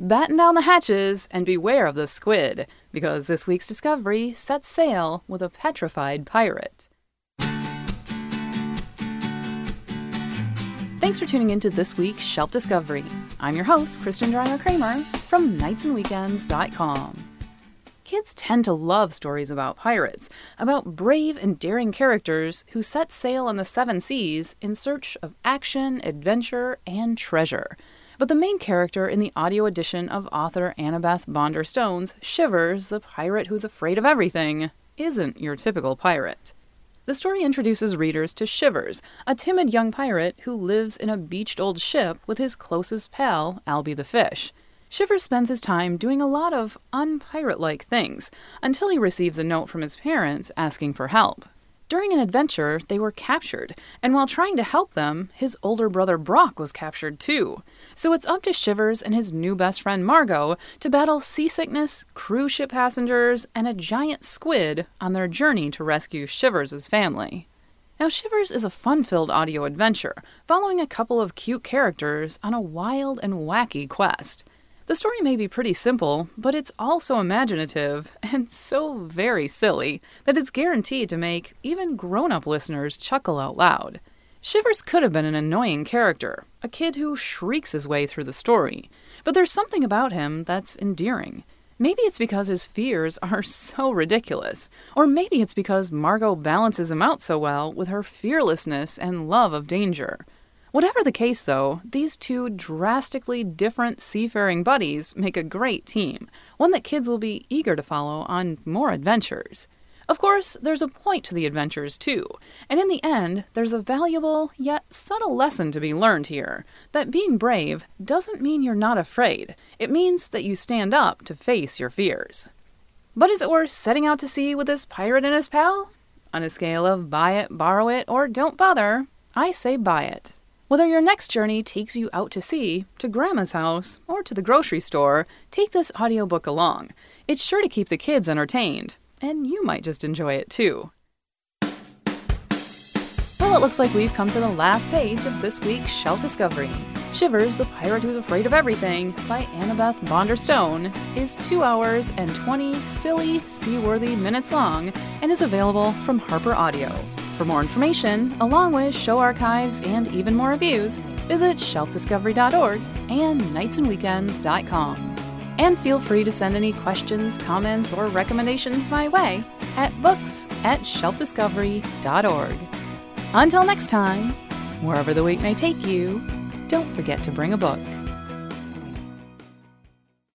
Batten down the hatches and beware of the squid, because this week's discovery sets sail with a petrified pirate. Thanks for tuning into this week's Shelf Discovery. I'm your host, Kristen Dreyer Kramer from nightsandweekends.com. Kids tend to love stories about pirates, about brave and daring characters who set sail on the seven seas in search of action, adventure, and treasure. But the main character in the audio edition of author Annabeth Bonder Stone's Shivers, the Pirate Who's Afraid of Everything, isn't your typical pirate. The story introduces readers to Shivers, a timid young pirate who lives in a beached old ship with his closest pal, Albie the Fish. Shivers spends his time doing a lot of un-pirate-like things, until he receives a note from his parents asking for help. During an adventure, they were captured, and while trying to help them, his older brother Brock was captured too. So it's up to Shivers and his new best friend Margot to battle seasickness, cruise ship passengers, and a giant squid on their journey to rescue Shivers' family. Now, Shivers is a fun-filled audio adventure, following a couple of cute characters on a wild and wacky quest. The story may be pretty simple, but it's also imaginative and so very silly that it's guaranteed to make even grown-up listeners chuckle out loud. Shivers could have been an annoying character, a kid who shrieks his way through the story, but there's something about him that's endearing. Maybe it's because his fears are so ridiculous, or maybe it's because Margot balances him out so well with her fearlessness and love of danger. Whatever the case, though, these two drastically different seafaring buddies make a great team, one that kids will be eager to follow on more adventures. Of course, there's a point to the adventures, too, and in the end, there's a valuable yet subtle lesson to be learned here, that being brave doesn't mean you're not afraid. It means that you stand up to face your fears. But is it worth setting out to sea with this pirate and his pal? On a scale of buy it, borrow it, or don't bother, I say buy it. Whether your next journey takes you out to sea, to Grandma's house, or to the grocery store, take this audiobook along. It's sure to keep the kids entertained, and you might just enjoy it too. Well, it looks like we've come to the last page of this week's Shelf Discovery. Shivers, the Pirate Who's Afraid of Everything by Annabeth Bonder Stone is 2 hours and 20 silly, seaworthy minutes long and is available from Harper Audio. For more information, along with show archives and even more reviews, visit shelfdiscovery.org and nightsandweekends.com. And feel free to send any questions, comments, or recommendations my way at books@shelfdiscovery.org. Until next time, wherever the week may take you, don't forget to bring a book.